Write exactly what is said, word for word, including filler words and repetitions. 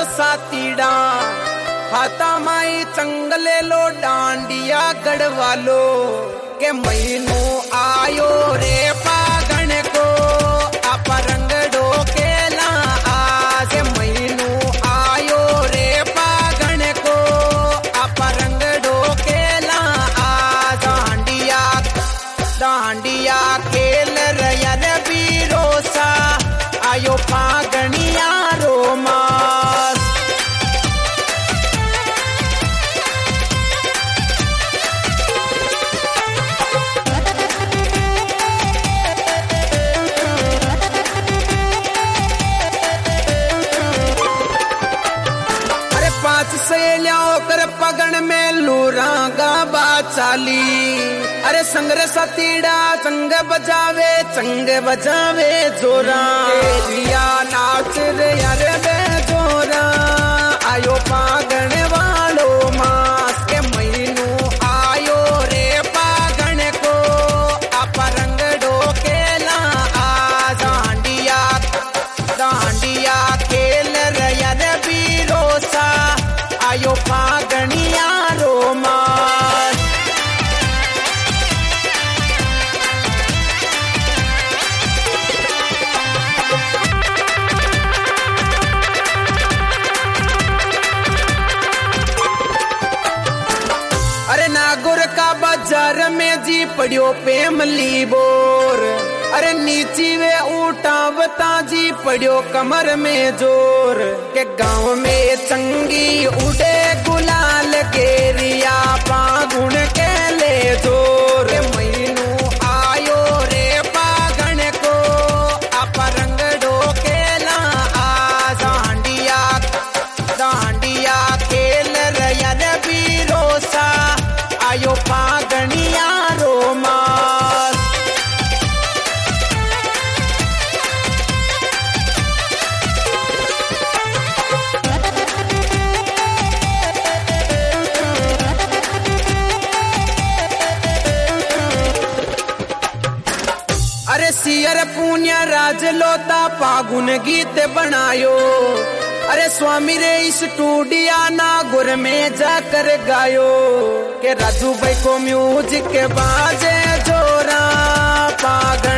सातीड़ा हाथा माई चंगले लो डांडिया गढ़वा लो के महीनू आयो रे पागण को आप रंग डोकेला आज महीनू आयो रे पागण को आप रंग डोकेला आज डांडिया डांडिया खेल रयन बीरोसा आयो फागणिया रोमास। अरे पांच सहेलियां कर पगन में लूरांगा बाचाली अरे संगरे सतीड़ा चंग बजावे चंग बजावे जोरा रिया नाच रे अरे बे जोरा आयो पागण वालो मास के महीनू आयो रे पागण को आप रंग डोकेला आज डांडिया डांडिया खेल रयन बीरोसा आयो फागणिया रोमास। अरे नागौर का बाजार में जी पड़ियो पेमली बोर अरे नीची वे ऊटा बता जी पड़ियो कमर में जोर के गांव में चंगी उड़े गुलाल गेरिया पागुण के ले जोर महीनू आयो रे पागण को आप रंग डोकेला आज डांडिया डांडिया खेल रयन बीरोसा आयो फागणिया रोमास। अरे सियर पुण्य राज लोता फागुन गीत बनायो अरे स्वामी रे इस टूडिया नागौर में जाकर गायो के राजू भाई को म्यूजिक बाजे जोरा पागल